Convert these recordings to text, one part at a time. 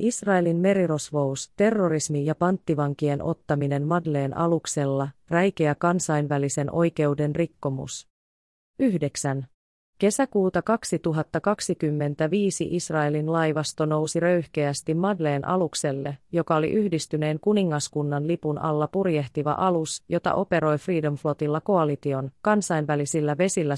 Israelin merirosvous, terrorismi ja panttivankien ottaminen Madleen-aluksella, räikeä kansainvälisen oikeuden rikkomus. 9. Kesäkuuta 2025 Israelin laivasto nousi röyhkeästi Madleen-alukselle, joka oli Yhdistyneen kuningaskunnan lipun alla purjehtiva alus, jota operoi Freedom Flotilla koalition kansainvälisillä vesillä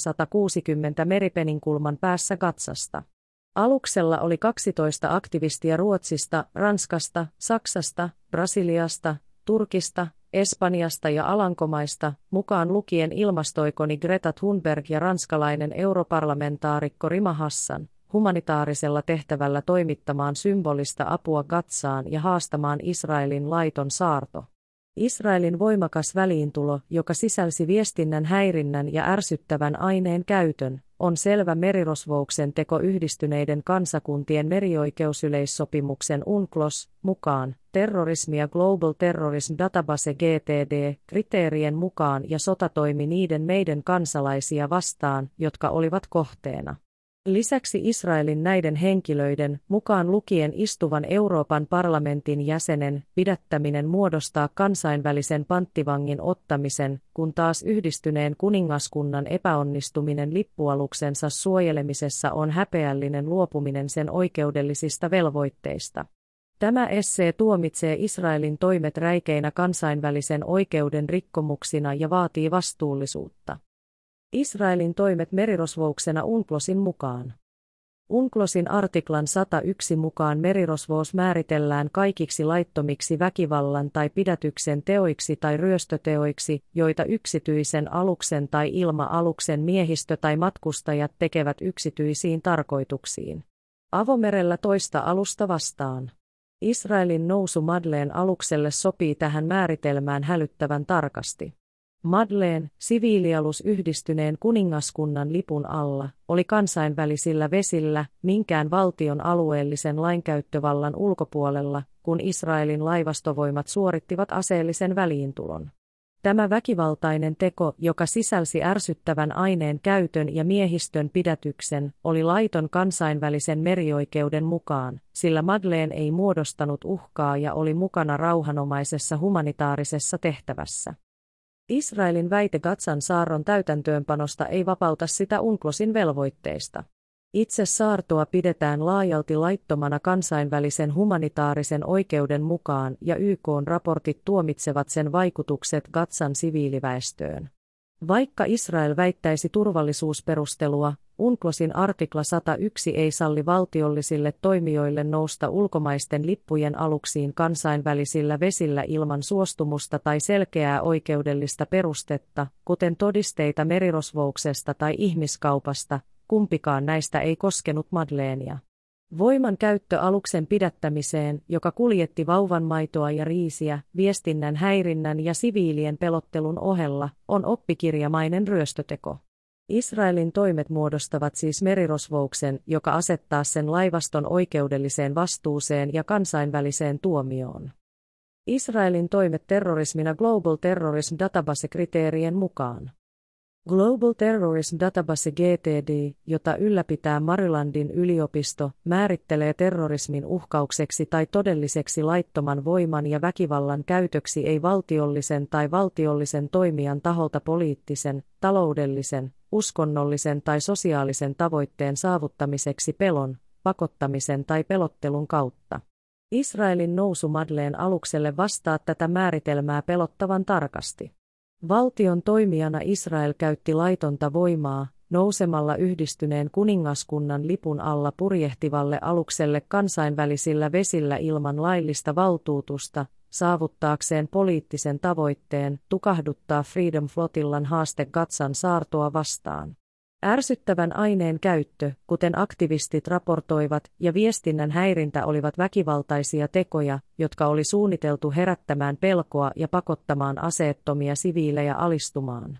160 meripeninkulman päässä Gazasta. Aluksella oli 12 aktivistia Ruotsista, Ranskasta, Saksasta, Brasiliasta, Turkista, Espanjasta ja Alankomaista, mukaan lukien ilmastoikoni Greta Thunberg ja ranskalainen europarlamentaarikko Rima Hassan, humanitaarisella tehtävällä toimittamaan symbolista apua Gazaan ja haastamaan Israelin laiton saarto. Israelin voimakas väliintulo, joka sisälsi viestinnän häirinnän ja ärsyttävän aineen käytön, on selvä merirosvouksen teko Yhdistyneiden kansakuntien merioikeusyleissopimuksen UNCLOS mukaan, terrorismi ja Global Terrorism Database GTD-kriteerien mukaan ja sotatoimi niiden meidän kansalaisia vastaan, jotka olivat kohteena. Lisäksi Israelin näiden henkilöiden, mukaan lukien istuvan Euroopan parlamentin jäsenen, pidättäminen muodostaa kansainvälisen panttivangin ottamisen, kun taas Yhdistyneen kuningaskunnan epäonnistuminen lippualuksensa suojelemisessa on häpeällinen luopuminen sen oikeudellisista velvoitteista. Tämä essee tuomitsee Israelin toimet räikeinä kansainvälisen oikeuden rikkomuksina ja vaatii vastuullisuutta. Israelin toimet merirosvouksena UNCLOSin mukaan. UNCLOSin artiklan 101 mukaan merirosvous määritellään kaikiksi laittomiksi väkivallan tai pidätyksen teoiksi tai ryöstöteoiksi, joita yksityisen aluksen tai ilma-aluksen miehistö tai matkustajat tekevät yksityisiin tarkoituksiin. Avomerellä toista alusta vastaan. Israelin nousu Madleen-alukselle sopii tähän määritelmään hälyttävän tarkasti. Madleen, siviilialus Yhdistyneen kuningaskunnan lipun alla, oli kansainvälisillä vesillä, minkään valtion alueellisen lainkäyttövallan ulkopuolella, kun Israelin laivastovoimat suorittivat aseellisen väliintulon. Tämä väkivaltainen teko, joka sisälsi ärsyttävän aineen käytön ja miehistön pidätyksen, oli laiton kansainvälisen merioikeuden mukaan, sillä Madleen ei muodostanut uhkaa ja oli mukana rauhanomaisessa humanitaarisessa tehtävässä. Israelin väite Gazan saarron täytäntöönpanosta ei vapauta sitä UNCLOSin velvoitteista. Itse saartoa pidetään laajalti laittomana kansainvälisen humanitaarisen oikeuden mukaan ja YK:n raportit tuomitsevat sen vaikutukset Gazan siviiliväestöön. Vaikka Israel väittäisi turvallisuusperustelua, UNCLOSin artikla 101 ei salli valtiollisille toimijoille nousta ulkomaisten lippujen aluksiin kansainvälisillä vesillä ilman suostumusta tai selkeää oikeudellista perustetta, kuten todisteita merirosvouksesta tai ihmiskaupasta, kumpikaan näistä ei koskenut Madleenia. Voiman käyttö aluksen pidättämiseen, joka kuljetti vauvanmaitoa ja riisiä, viestinnän häirinnän ja siviilien pelottelun ohella, on oppikirjamainen ryöstöteko. Israelin toimet muodostavat siis merirosvouksen, joka asettaa sen laivaston oikeudelliseen vastuuseen ja kansainväliseen tuomioon. Israelin toimet terrorismina Global Terrorism Database-kriteerien mukaan. Global Terrorism Database GTD, jota ylläpitää Marylandin yliopisto, määrittelee terrorismin uhkaukseksi tai todelliseksi laittoman voiman ja väkivallan käytöksi ei-valtiollisen tai valtiollisen toimijan taholta poliittisen, taloudellisen, uskonnollisen tai sosiaalisen tavoitteen saavuttamiseksi pelon, pakottamisen tai pelottelun kautta. Israelin nousu Madleen-alukselle vastaa tätä määritelmää pelottavan tarkasti. Valtion toimijana Israel käytti laitonta voimaa, nousemalla Yhdistyneen kuningaskunnan lipun alla purjehtivalle alukselle kansainvälisillä vesillä ilman laillista valtuutusta, saavuttaakseen poliittisen tavoitteen tukahduttaa Freedom Flotillan haaste Gazan saartoa vastaan. Ärsyttävän aineen käyttö, kuten aktivistit raportoivat, ja viestinnän häirintä olivat väkivaltaisia tekoja, jotka oli suunniteltu herättämään pelkoa ja pakottamaan aseettomia siviilejä alistumaan.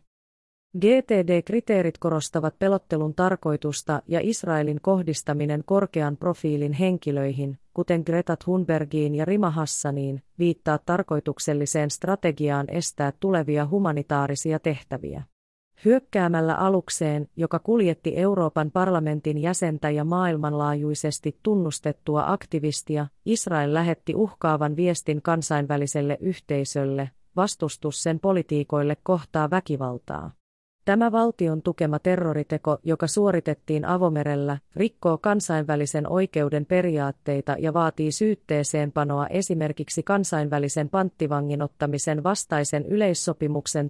GTD-kriteerit korostavat pelottelun tarkoitusta ja Israelin kohdistaminen korkean profiilin henkilöihin, kuten Greta Thunbergiin ja Rima Hassaniin, viittaa tarkoitukselliseen strategiaan estää tulevia humanitaarisia tehtäviä. Hyökkäämällä alukseen, joka kuljetti Euroopan parlamentin jäsentä ja maailmanlaajuisesti tunnustettua aktivistia, Israel lähetti uhkaavan viestin kansainväliselle yhteisölle: vastustus sen politiikoille kohtaa väkivaltaa. Tämä valtion tukema terroriteko, joka suoritettiin avomerellä, rikkoo kansainvälisen oikeuden periaatteita ja vaatii syytteeseenpanoa esimerkiksi kansainvälisen panttivangin ottamisen vastaisen yleissopimuksen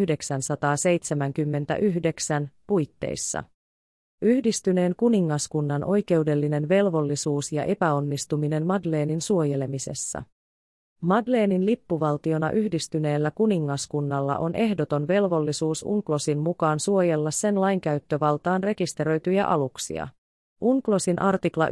1979 puitteissa. Yhdistyneen kuningaskunnan oikeudellinen velvollisuus ja epäonnistuminen Madeleinin suojelemisessa. Madeleinin lippuvaltiona Yhdistyneellä kuningaskunnalla on ehdoton velvollisuus UNCLOSin mukaan suojella sen lainkäyttövaltaan rekisteröityjä aluksia. UNCLOSin artikla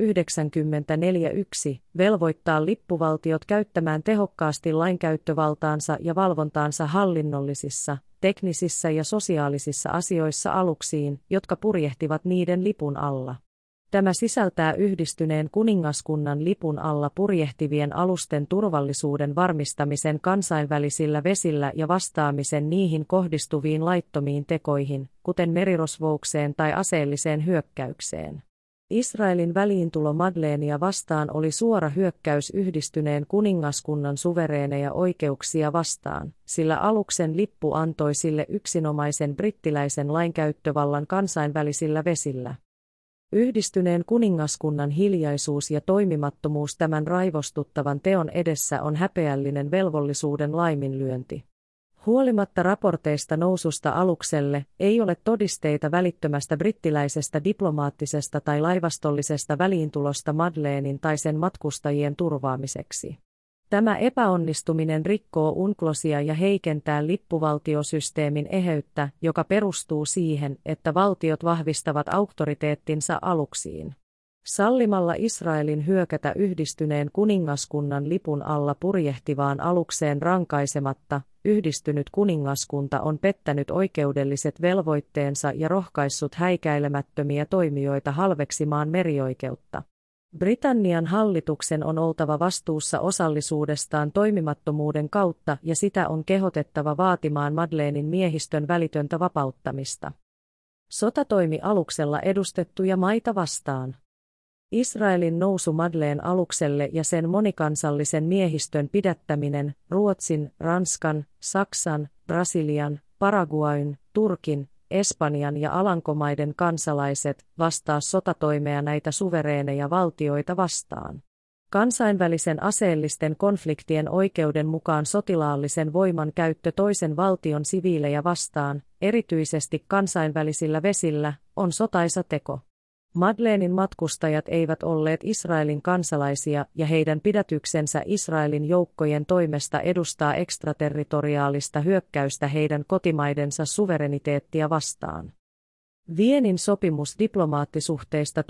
94.1 velvoittaa lippuvaltiot käyttämään tehokkaasti lainkäyttövaltaansa ja valvontaansa hallinnollisissa, teknisissä ja sosiaalisissa asioissa aluksiin, jotka purjehtivat niiden lipun alla. Tämä sisältää Yhdistyneen kuningaskunnan lipun alla purjehtivien alusten turvallisuuden varmistamisen kansainvälisillä vesillä ja vastaamisen niihin kohdistuviin laittomiin tekoihin, kuten merirosvoukseen tai aseelliseen hyökkäykseen. Israelin väliintulo Madeleinea vastaan oli suora hyökkäys Yhdistyneen kuningaskunnan suvereeneja oikeuksia vastaan, sillä aluksen lippu antoi sille yksinomaisen brittiläisen lainkäyttövallan kansainvälisillä vesillä. Yhdistyneen kuningaskunnan hiljaisuus ja toimimattomuus tämän raivostuttavan teon edessä on häpeällinen velvollisuuden laiminlyönti. Huolimatta raporteista noususta alukselle, ei ole todisteita välittömästä brittiläisestä diplomaattisesta tai laivastollisesta väliintulosta Madeleinin tai sen matkustajien turvaamiseksi. Tämä epäonnistuminen rikkoo UNCLOSia ja heikentää lippuvaltiosysteemin eheyttä, joka perustuu siihen, että valtiot vahvistavat auktoriteettinsa aluksiin. Sallimalla Israelin hyökätä Yhdistyneen kuningaskunnan lipun alla purjehtivaan alukseen rankaisematta, Yhdistynyt kuningaskunta on pettänyt oikeudelliset velvoitteensa ja rohkaissut häikäilemättömiä toimijoita halveksimaan merioikeutta. Britannian hallituksen on oltava vastuussa osallisuudestaan toimimattomuuden kautta ja sitä on kehotettava vaatimaan Madeleinin miehistön välitöntä vapauttamista. Sotatoimi aluksella edustettuja maita vastaan. Israelin nousu Madeleine alukselle ja sen monikansallisen miehistön pidättäminen, Ruotsin, Ranskan, Saksan, Brasilian, Paraguayn, Turkin, Espanjan ja Alankomaiden kansalaiset vastaa sotatoimea näitä suvereeneja valtioita vastaan. Kansainvälisen aseellisten konfliktien oikeuden mukaan sotilaallisen voiman käyttö toisen valtion siviilejä vastaan, erityisesti kansainvälisillä vesillä, on sotaisa teko. Madeleinin matkustajat eivät olleet Israelin kansalaisia ja heidän pidätyksensä Israelin joukkojen toimesta edustaa ekstraterritoriaalista hyökkäystä heidän kotimaidensa suvereniteettia vastaan. Viennin sopimus diplomaattisuhteista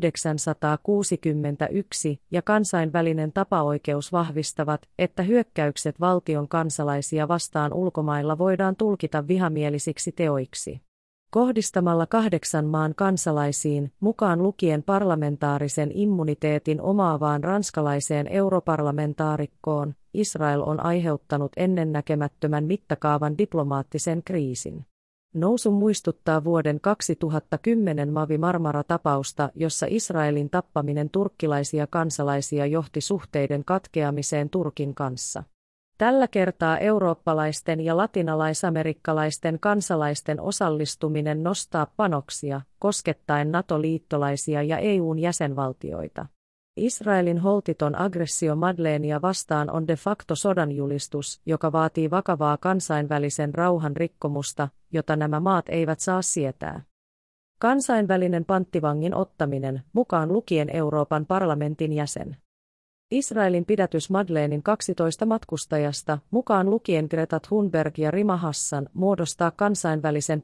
1961 ja kansainvälinen tapaoikeus vahvistavat, että hyökkäykset valtion kansalaisia vastaan ulkomailla voidaan tulkita vihamielisiksi teoiksi. Kohdistamalla 8 maan kansalaisiin, mukaan lukien parlamentaarisen immuniteetin omaavaan ranskalaiseen europarlamentaarikkoon, Israel on aiheuttanut ennennäkemättömän mittakaavan diplomaattisen kriisin. Nousu muistuttaa vuoden 2010 Mavi Marmara-tapausta, jossa Israelin tappaminen turkkilaisia kansalaisia johti suhteiden katkeamiseen Turkin kanssa. Tällä kertaa eurooppalaisten ja latinalaisamerikkalaisten kansalaisten osallistuminen nostaa panoksia, koskettaen NATO-liittolaisia ja EU:n jäsenvaltioita. Israelin holtiton aggressio Madeleinea vastaan on de facto sodanjulistus, joka vaatii vakavaa kansainvälisen rauhan rikkomusta, jota nämä maat eivät saa sietää. Kansainvälinen panttivangin ottaminen, mukaan lukien Euroopan parlamentin jäsen. Israelin pidätys Madeleinin 12 matkustajasta, mukaan lukien Greta Thunberg ja Rima Hassan, muodostaa kansainvälisen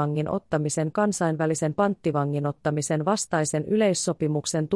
panttivangin ottamisen vastaisen yleissopimuksen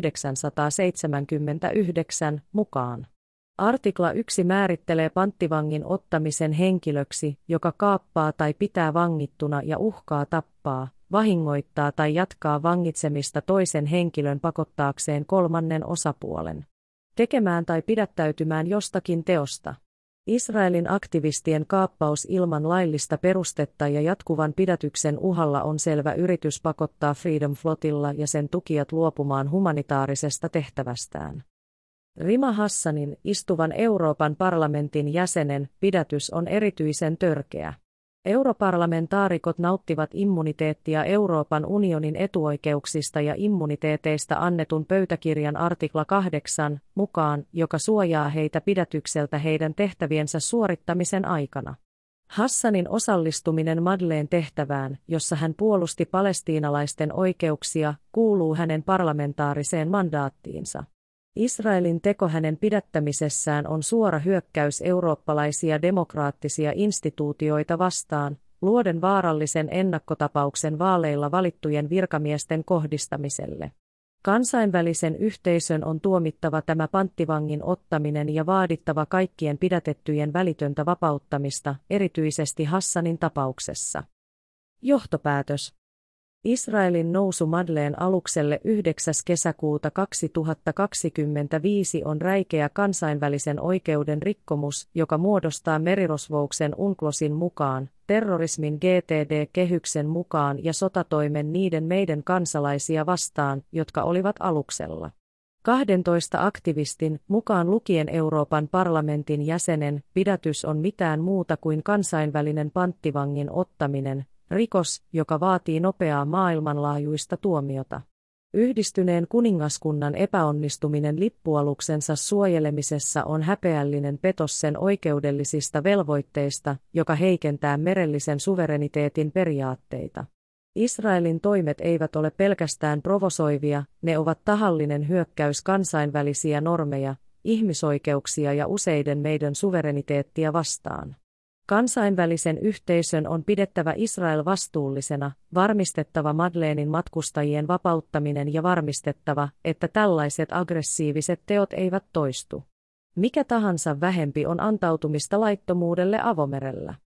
1979 mukaan. Artikla 1 määrittelee panttivangin ottamisen henkilöksi, joka kaappaa tai pitää vangittuna ja uhkaa tappaa, vahingoittaa tai jatkaa vangitsemista toisen henkilön pakottaakseen kolmannen osapuolen tekemään tai pidättäytymään jostakin teosta. Israelin aktivistien kaappaus ilman laillista perustetta ja jatkuvan pidätyksen uhalla on selvä yritys pakottaa Freedom Flotilla ja sen tukijat luopumaan humanitaarisesta tehtävästään. Rima Hassanin, istuvan Euroopan parlamentin jäsenen, pidätys on erityisen törkeä. Europarlamentaarikot nauttivat immuniteettia Euroopan unionin etuoikeuksista ja immuniteeteista annetun pöytäkirjan artikla 8 mukaan, joka suojaa heitä pidätykseltä heidän tehtäviensä suorittamisen aikana. Hassanin osallistuminen Madleen tehtävään, jossa hän puolusti palestiinalaisten oikeuksia, kuuluu hänen parlamentaariseen mandaattiinsa. Israelin teko hänen pidättämisessään on suora hyökkäys eurooppalaisia demokraattisia instituutioita vastaan, luoden vaarallisen ennakkotapauksen vaaleilla valittujen virkamiesten kohdistamiselle. Kansainvälisen yhteisön on tuomittava tämä panttivangin ottaminen ja vaadittava kaikkien pidätettyjen välitöntä vapauttamista, erityisesti Hassanin tapauksessa. Johtopäätös. Israelin nousu Madleen alukselle 9. kesäkuuta 2025 on räikeä kansainvälisen oikeuden rikkomus, joka muodostaa merirosvouksen UNCLOSin mukaan, terrorismin GTD-kehyksen mukaan ja sotatoimen niiden meidän kansalaisia vastaan, jotka olivat aluksella. 12 aktivistin, mukaan lukien Euroopan parlamentin jäsenen, pidätys on mitään muuta kuin kansainvälinen panttivangin ottaminen, rikos, joka vaatii nopeaa maailmanlaajuista tuomiota. Yhdistyneen kuningaskunnan epäonnistuminen lippualuksensa suojelemisessa on häpeällinen petos sen oikeudellisista velvoitteista, joka heikentää merellisen suvereniteetin periaatteita. Israelin toimet eivät ole pelkästään provosoivia, ne ovat tahallinen hyökkäys kansainvälisiä normeja, ihmisoikeuksia ja useiden meidän suvereniteettia vastaan. Kansainvälisen yhteisön on pidettävä Israel vastuullisena, varmistettava Madlenin matkustajien vapauttaminen ja varmistettava, että tällaiset aggressiiviset teot eivät toistu. Mikä tahansa vähempi on antautumista laittomuudelle avomerellä.